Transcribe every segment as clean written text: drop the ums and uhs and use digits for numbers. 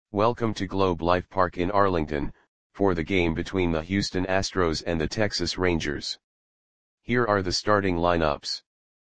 Welcome to Globe Life Park in Arlington, for the game between the Houston Astros and the Texas Rangers. Here are the starting lineups.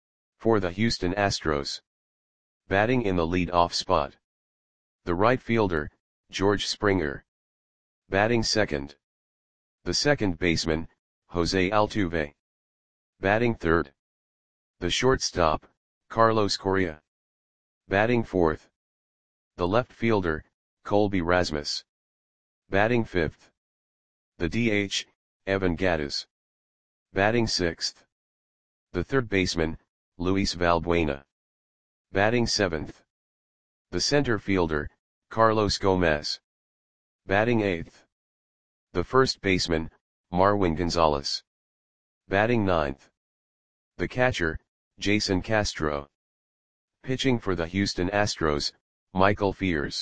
For the Houston Astros. Batting in the lead-off spot. The right fielder, George Springer. Batting second. The second baseman, Jose Altuve. Batting third. The shortstop, Carlos Correa. Batting fourth. The left fielder, Colby Rasmus. Batting fifth. The DH, Evan Gattis. Batting sixth. The third baseman, Luis Valbuena. Batting seventh. The center fielder, Carlos Gomez. Batting eighth. The first baseman, Marwin Gonzalez. Batting ninth. The catcher, Jason Castro. Pitching for the Houston Astros, Michael Fiers.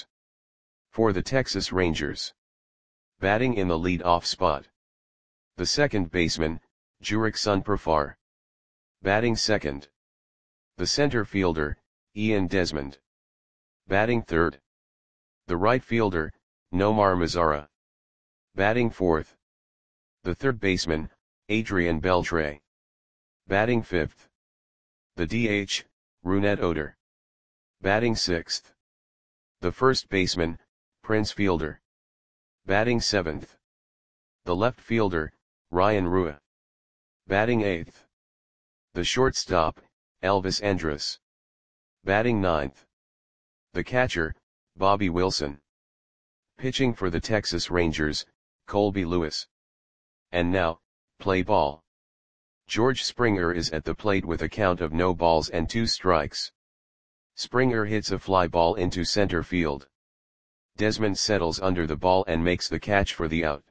For the Texas Rangers. Batting in the lead-off spot. The second baseman, Jurickson Profar. Batting second. The center fielder, Ian Desmond. Batting third. The right fielder, Nomar Mazara. Batting fourth. The third baseman, Adrian Beltre. Batting fifth. The DH, Rougned Odor. Batting sixth. The first baseman, Prince Fielder. Batting seventh. The left fielder, Ryan Rua. Batting eighth. The shortstop, Elvis Andrus. Batting ninth. The catcher, Bobby Wilson. Pitching for the Texas Rangers, Colby Lewis. And now, play ball. George Springer is at the plate with a count of no balls and 2 strikes. Springer hits a fly ball into center field. Desmond settles under the ball and makes the catch for the out.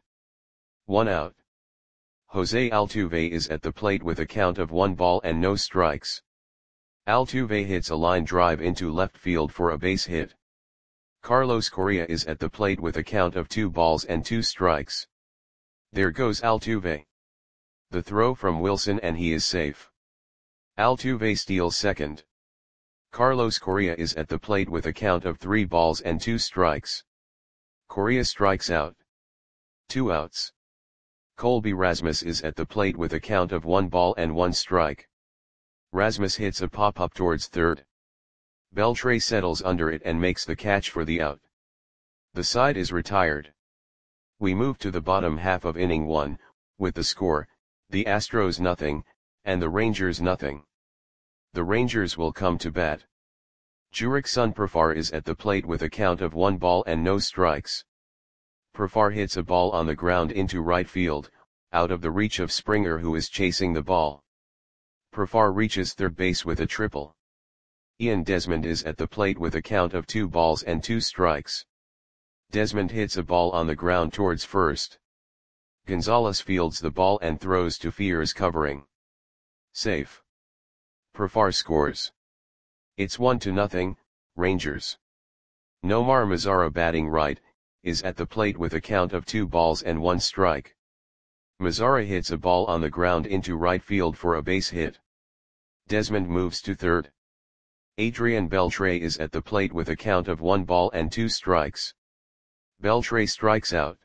1 out. Jose Altuve is at the plate with a count of 1 ball and no strikes. Altuve hits a line drive into left field for a base hit. Carlos Correa is at the plate with a count of 2 balls and 2 strikes. There goes Altuve. The throw from Wilson and he is safe. Altuve steals second. Carlos Correa is at the plate with a count of 3 balls and 2 strikes. Correa strikes out. 2 outs. Colby Rasmus is at the plate with a count of 1 ball and 1 strike. Rasmus hits a pop-up towards third. Beltre settles under it and makes the catch for the out. The side is retired. We move to the bottom half of inning 1, with the score, the Astros nothing, and the Rangers nothing. The Rangers will come to bat. Jurickson Profar is at the plate with a count of 1 ball and no strikes. Profar hits a ball on the ground into right field, out of the reach of Springer who is chasing the ball. Profar reaches third base with a triple. Ian Desmond is at the plate with a count of 2 balls and 2 strikes. Desmond hits a ball on the ground towards first. Gonzalez fields the ball and throws to Fiers covering. Safe. Profar scores. It's 1-0, Rangers. Nomar Mazara batting right, is at the plate with a count of 2 balls and 1 strike. Mazara hits a ball on the ground into right field for a base hit. Desmond moves to third. Adrian Beltre is at the plate with a count of 1 ball and 2 strikes. Beltre strikes out.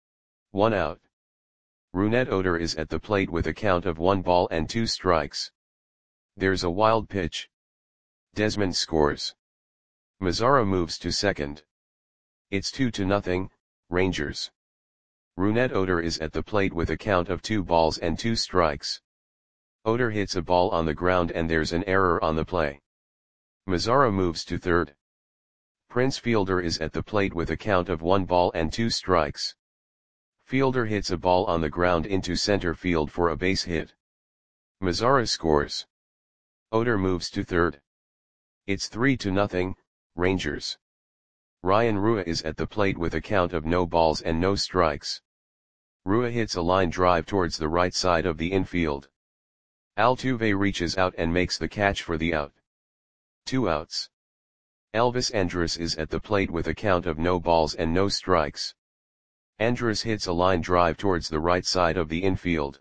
1 out. Rougned Odor is at the plate with a count of 1 ball and 2 strikes. There's a wild pitch. Desmond scores. Mazara moves to second. It's 2-0, Rangers. Rougned Odor is at the plate with a count of 2 balls and 2 strikes. Odor hits a ball on the ground and there's an error on the play. Mazara moves to third. Prince Fielder is at the plate with a count of 1 ball and 2 strikes. Fielder hits a ball on the ground into center field for a base hit. Mazara scores. Odor moves to third. It's 3-0, Rangers. Ryan Rua is at the plate with a count of no balls and no strikes. Rua hits a line drive towards the right side of the infield. Altuve reaches out and makes the catch for the out. 2 outs. Elvis Andrus is at the plate with a count of no balls and no strikes. Andrus hits a line drive towards the right side of the infield.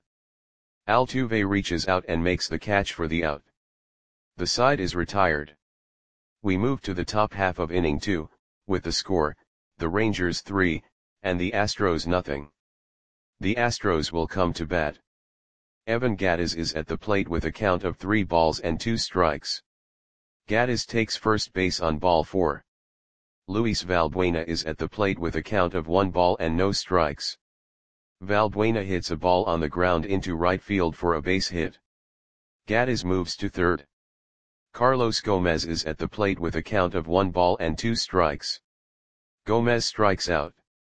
Altuve reaches out and makes the catch for the out. The side is retired. We move to the top half of inning 2, with the score, the Rangers 3, and the Astros nothing. The Astros will come to bat. Evan Gattis is at the plate with a count of 3 balls and 2 strikes. Gattis takes first base on ball 4. Luis Valbuena is at the plate with a count of 1 ball and no strikes. Valbuena hits a ball on the ground into right field for a base hit. Gattis moves to third. Carlos Gomez is at the plate with a count of 1 ball and 2 strikes. Gomez strikes out.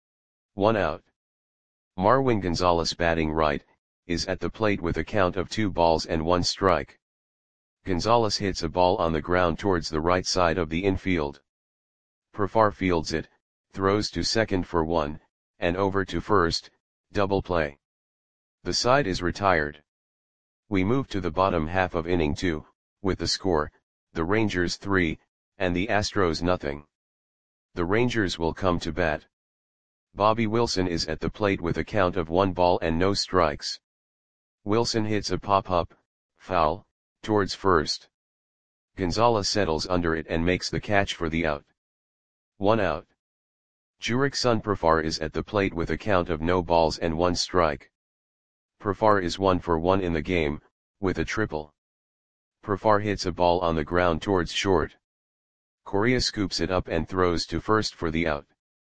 1 out. Marwin Gonzalez, batting right, is at the plate with a count of 2 balls and 1 strike. Gonzalez hits a ball on the ground towards the right side of the infield. Profar fields it, throws to second for 1, and over to first, double play. The side is retired. We move to the bottom half of inning 2, with the score, the Rangers 3, and the Astros nothing. The Rangers will come to bat. Bobby Wilson is at the plate with a count of 1 ball and no strikes. Wilson hits a pop-up, foul, towards first. Gonzalez settles under it and makes the catch for the out. 1 out. Jurickson Profar is at the plate with a count of no balls and 1 strike. Profar is 1 for 1 in the game, with a triple. Profar hits a ball on the ground towards short. Correa scoops it up and throws to first for the out.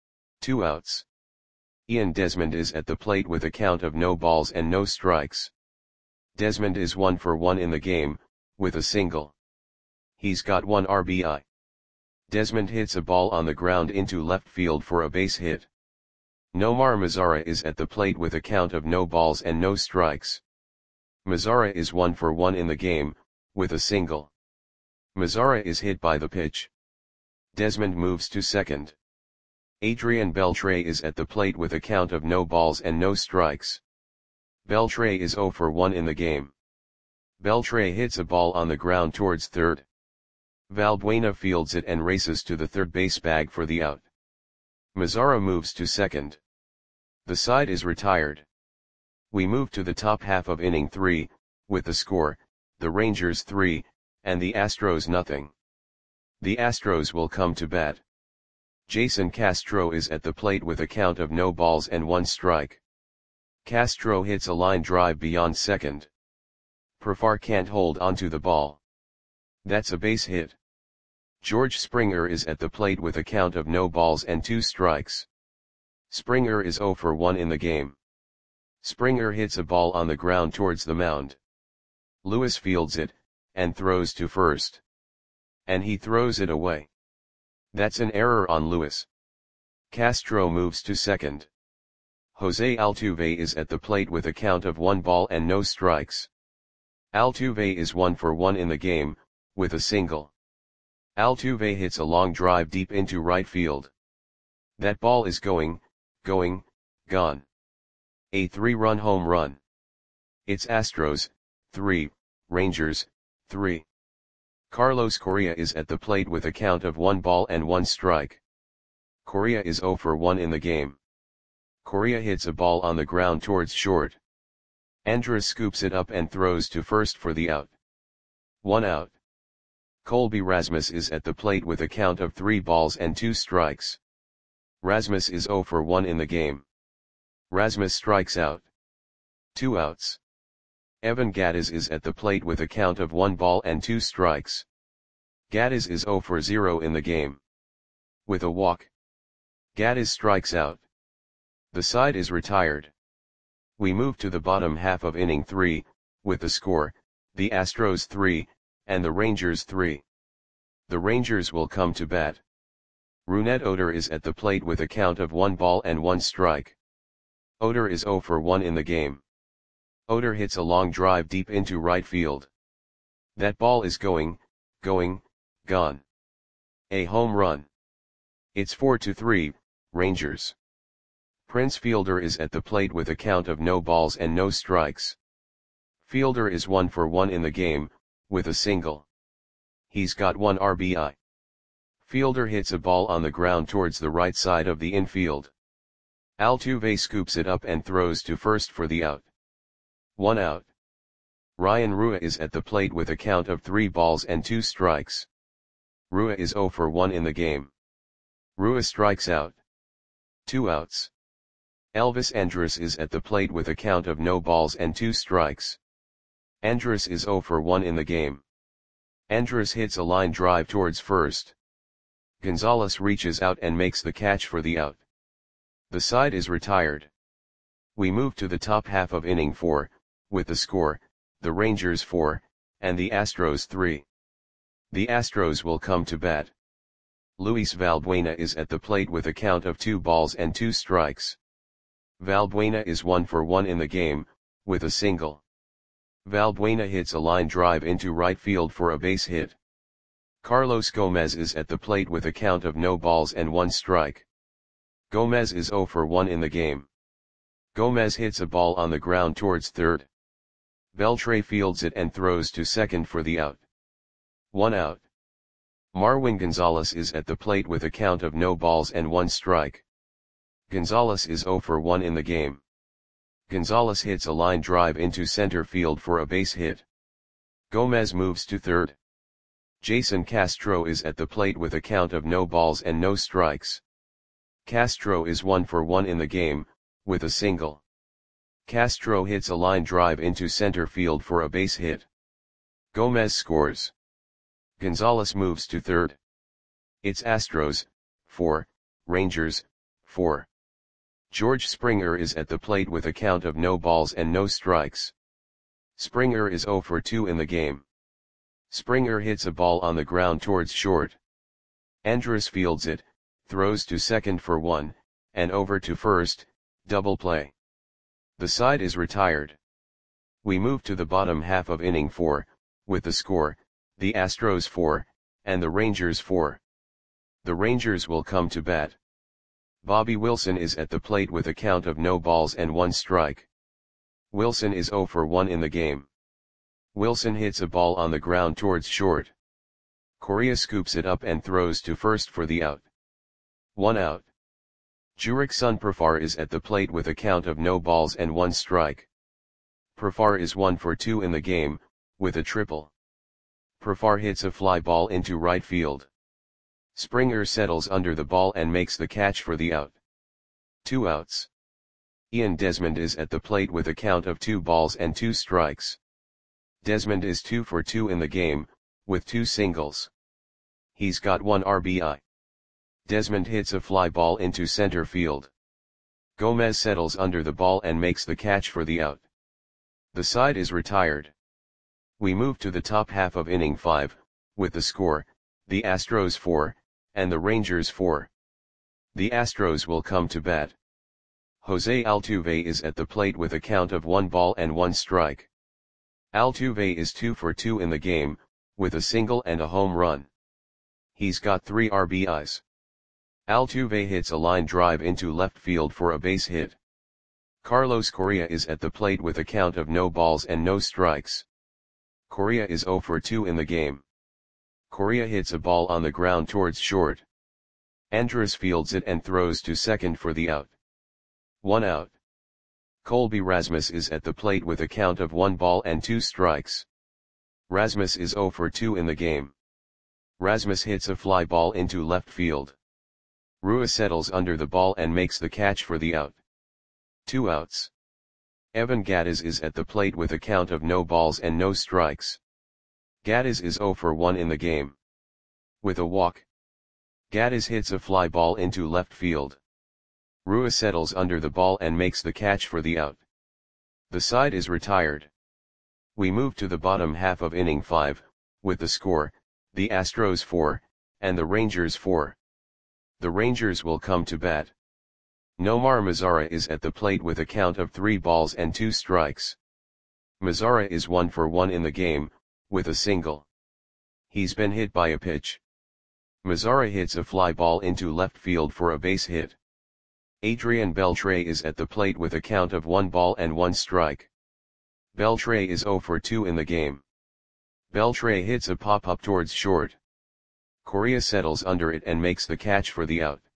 2 outs. Ian Desmond is at the plate with a count of no balls and no strikes. Desmond is 1 for 1 in the game, with a single. He's got 1 RBI. Desmond hits a ball on the ground into left field for a base hit. Nomar Mazara is at the plate with a count of no balls and no strikes. Mazara is 1 for 1 in the game, with a single. Mazara is hit by the pitch. Desmond moves to second. Adrian Beltre is at the plate with a count of no balls and no strikes. Beltre is 0 for 1 in the game. Beltre hits a ball on the ground towards third. Valbuena fields it and races to the third base bag for the out. Mazara moves to second. The side is retired. We move to the top half of inning 3, with the score, the Rangers 3, and the Astros nothing. The Astros will come to bat. Jason Castro is at the plate with a count of no balls and 1 strike. Castro hits a line drive beyond second. Profar can't hold onto the ball. That's a base hit. George Springer is at the plate with a count of no balls and 2 strikes. Springer is 0 for 1 in the game. Springer hits a ball on the ground towards the mound. Lewis fields it, and throws to first. And he throws it away. That's an error on Lewis. Castro moves to second. Jose Altuve is at the plate with a count of 1 ball and no strikes. Altuve is 1 for 1 in the game, with a single. Altuve hits a long drive deep into right field. That ball is going, gone. A 3-run home run. It's Astros, 3, Rangers, 3. Carlos Correa is at the plate with a count of 1 ball and 1 strike. Correa is 0 for 1 in the game. Correa hits a ball on the ground towards short. Andrus scoops it up and throws to first for the out. 1 out. Colby Rasmus is at the plate with a count of 3 balls and 2 strikes. Rasmus is 0 for 1 in the game. Rasmus strikes out. 2 outs. Evan Gattis is at the plate with a count of 1 ball and 2 strikes. Gattis is 0 for 0 in the game. With a walk. Gattis strikes out. The side is retired. We move to the bottom half of inning 3, with the score, the Astros 3, and the Rangers 3. The Rangers will come to bat. Rougned Odor is at the plate with a count of 1 ball and 1 strike. Odor is 0 for 1 in the game. Odor hits a long drive deep into right field. That ball is going, gone. A home run. It's 4-3, Rangers. Prince Fielder is at the plate with a count of no balls and no strikes. Fielder is 1 for 1 in the game, with a single. He's got 1 RBI. Fielder hits a ball on the ground towards the right side of the infield. Altuve scoops it up and throws to first for the out. 1 out. Ryan Rua is at the plate with a count of 3 balls and 2 strikes. Rua is 0 for 1 in the game. Rua strikes out. 2 outs. Elvis Andrus is at the plate with a count of no balls and 2 strikes. Andrus is 0 for 1 in the game. Andrus hits a line drive towards first. Gonzalez reaches out and makes the catch for the out. The side is retired. We move to the top half of inning 4, with the score, the Rangers 4, and the Astros 3. The Astros will come to bat. Luis Valbuena is at the plate with a count of 2 balls and 2 strikes. Valbuena is 1 for 1 in the game, with a single. Valbuena hits a line drive into right field for a base hit. Carlos Gomez is at the plate with a count of no balls and 1 strike. Gomez is 0 for 1 in the game. Gomez hits a ball on the ground towards third. Beltre fields it and throws to second for the out. 1 out. Marwin Gonzalez is at the plate with a count of no balls and 1 strike. Gonzalez is 0 for 1 in the game. Gonzalez hits a line drive into center field for a base hit. Gomez moves to third. Jason Castro is at the plate with a count of no balls and no strikes. Castro is 1 for 1 in the game, with a single. Castro hits a line drive into center field for a base hit. Gomez scores. Gonzalez moves to third. It's Astros, 4, Rangers, 4. George Springer is at the plate with a count of no balls and no strikes. Springer is 0 for 2 in the game. Springer hits a ball on the ground towards short. Andrus fields it, throws to second for 1, and over to first, double play. The side is retired. We move to the bottom half of inning 4, with the score, the Astros 4, and the Rangers 4. The Rangers will come to bat. Bobby Wilson is at the plate with a count of no balls and 1 strike. Wilson is 0 for 1 in the game. Wilson hits a ball on the ground towards short. Correa scoops it up and throws to first for the out. 1 out. Jurickson Profar is at the plate with a count of no balls and 1 strike. Profar is 1 for 2 in the game, with a triple. Profar hits a fly ball into right field. Springer settles under the ball and makes the catch for the out. 2 outs. Ian Desmond is at the plate with a count of 2 balls and 2 strikes. Desmond is 2 for 2 in the game, with 2 singles. He's got 1 RBI. Desmond hits a fly ball into center field. Gomez settles under the ball and makes the catch for the out. The side is retired. We move to the top half of inning 5, with the score, the Astros 4, and the Rangers 4. The Astros will come to bat. Jose Altuve is at the plate with a count of 1 ball and 1 strike. Altuve is 2 for 2 in the game, with a single and a home run. He's got 3 RBIs. Altuve hits a line drive into left field for a base hit. Carlos Correa is at the plate with a count of no balls and no strikes. Correa is 0 for 2 in the game. Correa hits a ball on the ground towards short. Andrus fields it and throws to second for the out. 1 out. Colby Rasmus is at the plate with a count of 1 ball and 2 strikes. Rasmus is 0 for 2 in the game. Rasmus hits a fly ball into left field. Rua settles under the ball and makes the catch for the out. 2 outs. Evan Gattis is at the plate with a count of no balls and no strikes. Gattis is 0 for 1 in the game. With a walk. Gattis hits a fly ball into left field. Rua settles under the ball and makes the catch for the out. The side is retired. We move to the bottom half of inning 5, with the score, the Astros 4, and the Rangers 4. The Rangers will come to bat. Nomar Mazara is at the plate with a count of 3 balls and 2 strikes. Mazara is 1 for 1 in the game, with a single. He's been hit by a pitch. Mazara hits a fly ball into left field for a base hit. Adrian Beltre is at the plate with a count of 1 ball and 1 strike. Beltre is 0 for 2 in the game. Beltre hits a pop-up towards short. Correa settles under it and makes the catch for the out.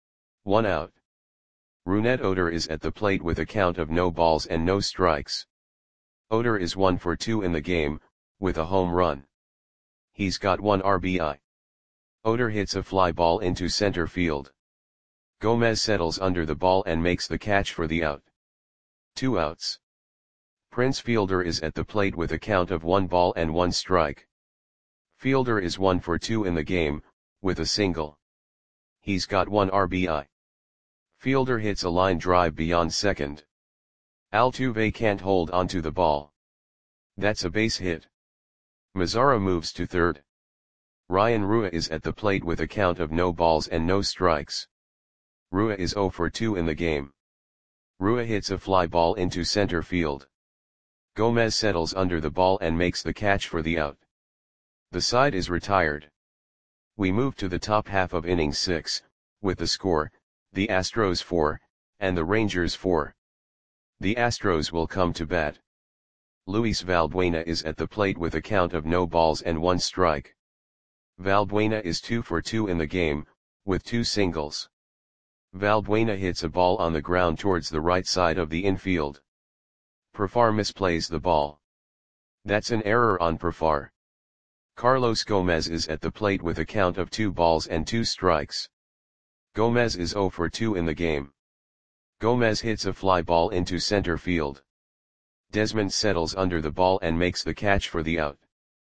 1 out. Rougned Odor is at the plate with a count of no balls and no strikes. Odor is 1 for 2 in the game, with a home run. He's got 1 RBI. Odor hits a fly ball into center field. Gomez settles under the ball and makes the catch for the out. 2 outs. Prince Fielder is at the plate with a count of 1 ball and 1 strike. Fielder is 1 for 2 in the game, with a single. He's got 1 RBI. Fielder hits a line drive beyond second. Altuve can't hold onto the ball. That's a base hit. Mazara moves to third. Ryan Rua is at the plate with a count of no balls and no strikes. Rua is 0 for 2 in the game. Rua hits a fly ball into center field. Gomez settles under the ball and makes the catch for the out. The side is retired. We move to the top half of inning 6, with the score, the Astros 4, and the Rangers 4. The Astros will come to bat. Luis Valbuena is at the plate with a count of no balls and 1 strike. Valbuena is 2 for 2 in the game, with 2 singles. Valbuena hits a ball on the ground towards the right side of the infield. Profar misplays the ball. That's an error on Profar. Carlos Gomez is at the plate with a count of 2 balls and 2 strikes. Gomez is 0 for 2 in the game. Gomez hits a fly ball into center field. Desmond settles under the ball and makes the catch for the out.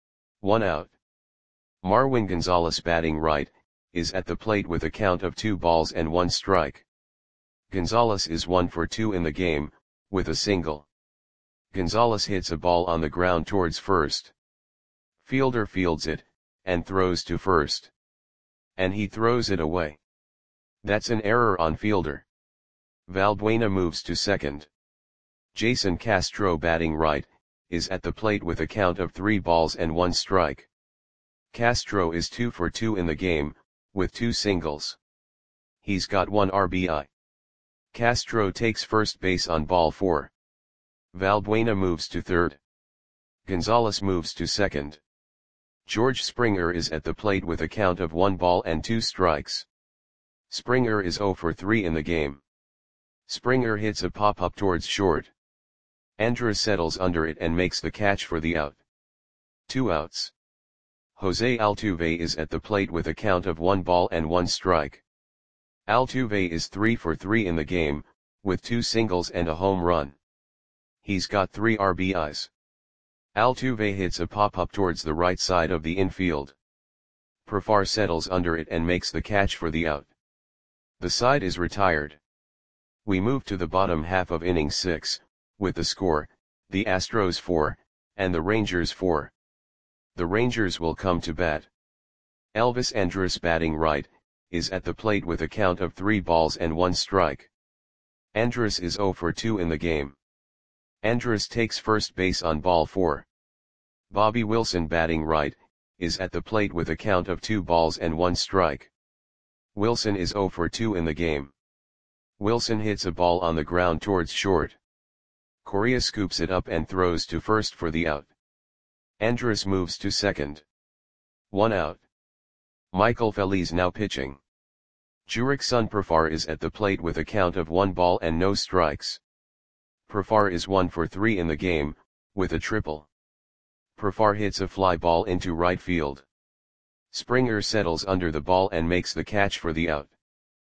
1 out. Marwin Gonzalez, batting right, is at the plate with a count of 2 balls and 1 strike. Gonzalez is 1 for 2 in the game, with a single. Gonzalez hits a ball on the ground towards first. Fielder fields it, and throws to first. And he throws it away. That's an error on Fielder. Valbuena moves to second. Jason Castro, batting right, is at the plate with a count of 3 balls and 1 strike. Castro is 2 for 2 in the game, with 2 singles. He's got 1 RBI. Castro takes first base on ball 4. Valbuena moves to third. Gonzalez moves to second. George Springer is at the plate with a count of 1 ball and 2 strikes. Springer is 0 for 3 in the game. Springer hits a pop-up towards short. Andrus settles under it and makes the catch for the out. 2 outs. Jose Altuve is at the plate with a count of 1 ball and 1 strike. Altuve is 3 for 3 in the game, with 2 singles and a home run. He's got 3 RBIs. Altuve hits a pop-up towards the right side of the infield. Profar settles under it and makes the catch for the out. The side is retired. We move to the bottom half of inning 6, with the score, the Astros 4, and the Rangers 4. The Rangers will come to bat. Elvis Andrus, batting right, is at the plate with a count of 3 balls and 1 strike. Andrus is 0 for 2 in the game. Andrus takes first base on ball 4. Bobby Wilson, batting right, is at the plate with a count of 2 balls and 1 strike. Wilson is 0 for 2 in the game. Wilson hits a ball on the ground towards short. Correa scoops it up and throws to first for the out. Andrus moves to second. 1 out. Michael Feliz now pitching. Jurickson Profar is at the plate with a count of 1 ball and no strikes. Profar is 1 for 3 in the game, with a triple. Profar hits a fly ball into right field. Springer settles under the ball and makes the catch for the out.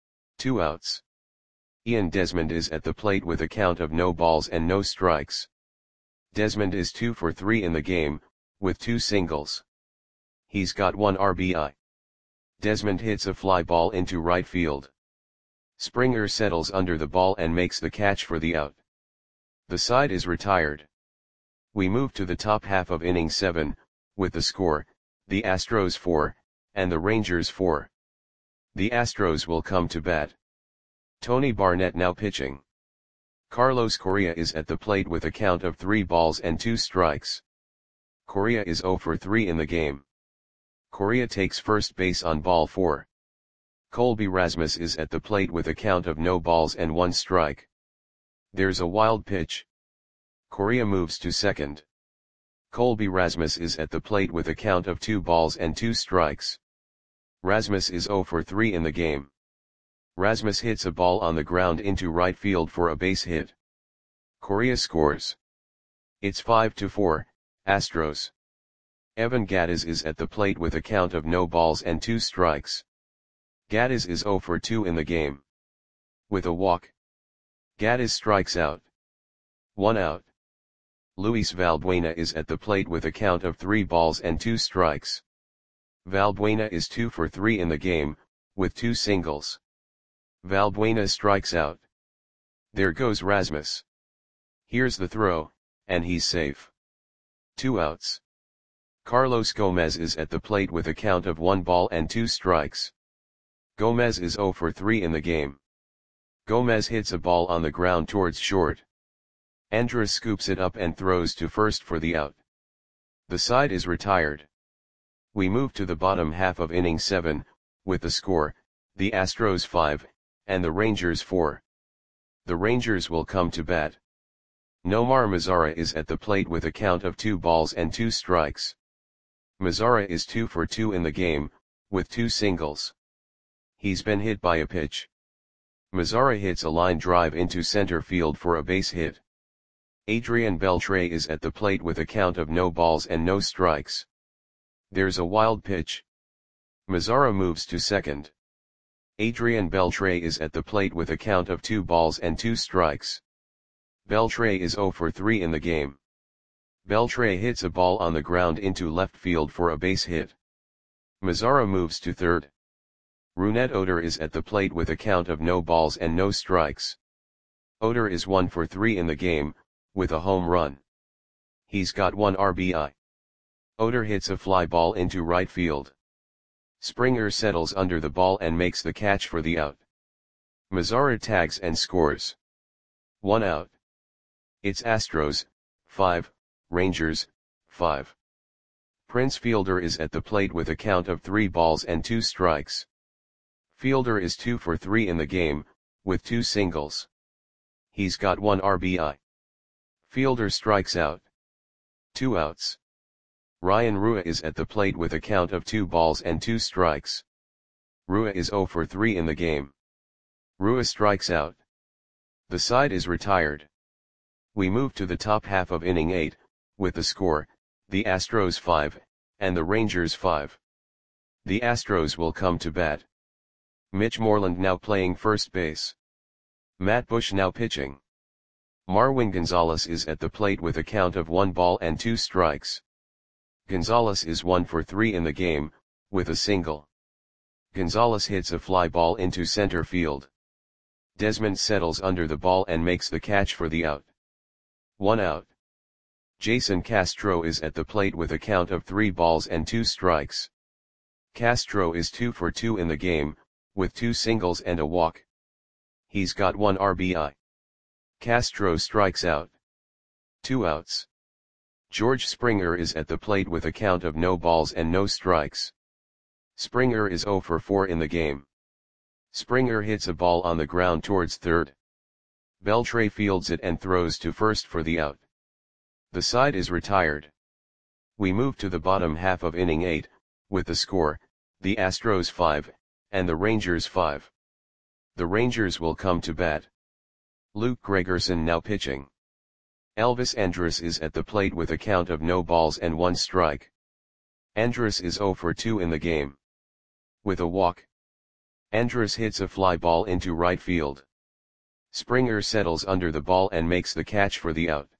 2 outs. Ian Desmond is at the plate with a count of no balls and no strikes. Desmond is 2 for 3 in the game, with 2 singles. He's got 1 RBI. Desmond hits a fly ball into right field. Springer settles under the ball and makes the catch for the out. The side is retired. We move to the top half of inning 7, with the score, the Astros 4, and the Rangers 4. The Astros will come to bat. Tony Barnett now pitching. Carlos Correa is at the plate with a count of 3 balls and 2 strikes. Correa is 0 for 3 in the game. Correa takes first base on ball 4. Colby Rasmus is at the plate with a count of no balls and 1 strike. There's a wild pitch. Correa moves to second. Colby Rasmus is at the plate with a count of 2 balls and 2 strikes. Rasmus is 0 for 3 in the game. Rasmus hits a ball on the ground into right field for a base hit. Correa scores. It's 5-4, Astros. Evan Gattis is at the plate with a count of no balls and 2 strikes. Gattis is 0 for 2 in the game. With a walk. Gaddis strikes out. 1 out. Luis Valbuena is at the plate with a count of 3 balls and 2 strikes. Valbuena is 2 for 3 in the game, with 2 singles. Valbuena strikes out. There goes Rasmus. Here's the throw, and he's safe. 2 outs. Carlos Gomez is at the plate with a count of 1 ball and 2 strikes. Gomez is 0 for 3 in the game. Gomez hits a ball on the ground towards short. Andrus scoops it up and throws to first for the out. The side is retired. We move to the bottom half of inning 7, with the score, the Astros 5, and the Rangers 4. The Rangers will come to bat. Nomar Mazara is at the plate with a count of 2 balls and 2 strikes. Mazara is 2 for 2 in the game, with 2 singles. He's been hit by a pitch. Mazara hits a line drive into center field for a base hit. Adrian Beltre is at the plate with a count of no balls and no strikes. There's a wild pitch. Mazara moves to second. Adrian Beltre is at the plate with a count of 2 balls and 2 strikes. Beltre is 0 for 3 in the game. Beltre hits a ball on the ground into left field for a base hit. Mazara moves to third. Rougned Odor is at the plate with a count of no balls and no strikes. Odor is 1 for 3 in the game, with a home run. He's got 1 RBI. Odor hits a fly ball into right field. Springer settles under the ball and makes the catch for the out. Mazara tags and scores. 1 out. It's Astros, 5, Rangers, 5. Prince Fielder is at the plate with a count of 3 balls and 2 strikes. Fielder is 2 for 3 in the game, with 2 singles. He's got 1 RBI. Fielder strikes out. 2 outs. Ryan Rua is at the plate with a count of 2 balls and 2 strikes. Rua is 0 for 3 in the game. Rua strikes out. The side is retired. We move to the top half of inning 8, with the score, the Astros 5, and the Rangers 5. The Astros will come to bat. Mitch Moreland now playing first base. Matt Bush now pitching. Marwin Gonzalez is at the plate with a count of 1 ball and 2 strikes. Gonzalez is 1 for 3 in the game, with a single. Gonzalez hits a fly ball into center field. Desmond settles under the ball and makes the catch for the out. 1 out. Jason Castro is at the plate with a count of 3 balls and 2 strikes. Castro is 2 for 2 in the game, with 2 singles and a walk. He's got 1 RBI. Castro strikes out. 2 outs. George Springer is at the plate with a count of no balls and no strikes. Springer is 0 for 4 in the game. Springer hits a ball on the ground towards third. Beltre fields it and throws to first for the out. The side is retired. We move to the bottom half of inning 8, with the score, the Astros 5, and the Rangers 5. The Rangers will come to bat. Luke Gregerson now pitching. Elvis Andrus is at the plate with a count of no balls and 1 strike. Andrus is 0 for 2 in the game. With a walk. Andrus hits a fly ball into right field. Springer settles under the ball and makes the catch for the out.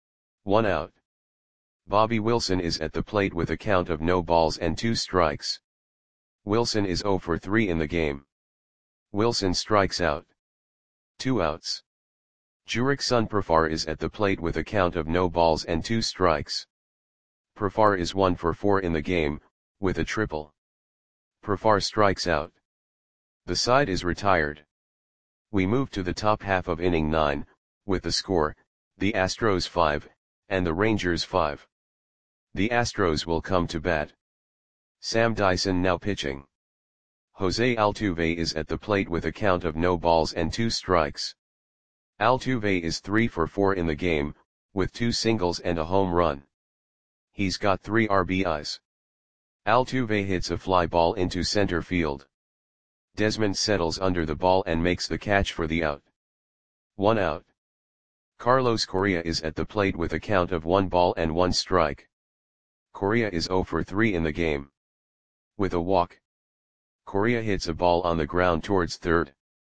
1 out. Bobby Wilson is at the plate with a count of no balls and 2 strikes. Wilson is 0 for 3 in the game. Wilson strikes out. 2 outs. Jurickson Profar is at the plate with a count of no balls and 2 strikes. Profar is 1 for 4 in the game, with a triple. Profar strikes out. The side is retired. We move to the top half of inning 9, with the score, the Astros 5, and the Rangers 5. The Astros will come to bat. Sam Dyson now pitching. Jose Altuve is at the plate with a count of no balls and 2 strikes. Altuve is 3 for 4 in the game, with 2 singles and a home run. He's got 3 RBIs. Altuve hits a fly ball into center field. Desmond settles under the ball and makes the catch for the out. 1 out. Carlos Correa is at the plate with a count of 1 ball and 1 strike. Correa is 0 for 3 in the game. With a walk. Correa hits a ball on the ground towards third.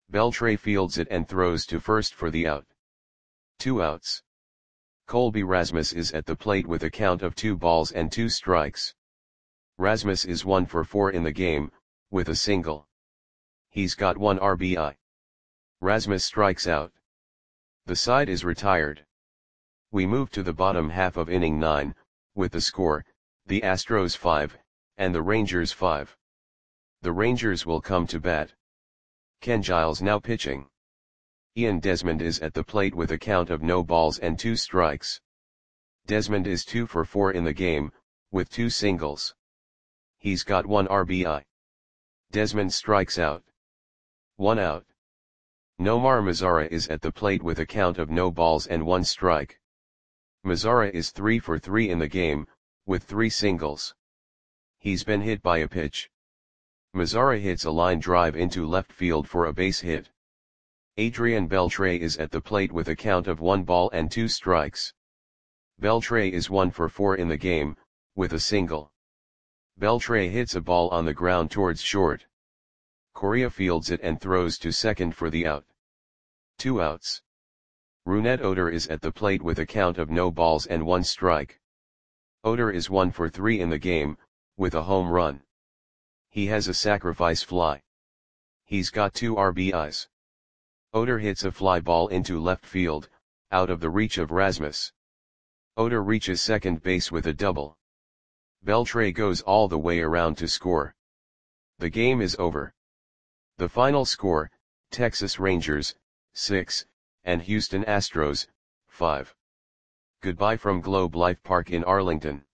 Beltre fields it and throws to first for the out. 2 outs. Colby Rasmus is at the plate with a count of 2 balls and 2 strikes. Rasmus is 1 for 4 in the game, with a single. He's got 1 RBI. Rasmus strikes out. The side is retired. We move to the bottom half of inning 9, with the score, the Astros 5, and the Rangers 5. The Rangers will come to bat. Ken Giles now pitching. Ian Desmond is at the plate with a count of no balls and 2 strikes. Desmond is 2 for 4 in the game, with 2 singles. He's got 1 RBI. Desmond strikes out. 1 out. Nomar Mazara is at the plate with a count of no balls and 1 strike. Mazara is 3 for 3 in the game, with 3 singles. He's been hit by a pitch. Mazara hits a line drive into left field for a base hit. Adrian Beltre is at the plate with a count of 1 ball and 2 strikes. Beltre is 1 for 4 in the game, with a single. Beltre hits a ball on the ground towards short. Correa fields it and throws to second for the out. 2 outs. Rougned Odor is at the plate with a count of no balls and 1 strike. Odor is 1 for 3 in the game, with a home run. He has a sacrifice fly. He's got 2 RBIs. Odor hits a fly ball into left field, out of the reach of Rasmus. Odor reaches second base with a double. Beltre goes all the way around to score. The game is over. The final score, Texas Rangers, 6, and Houston Astros, 5. Goodbye from Globe Life Park in Arlington.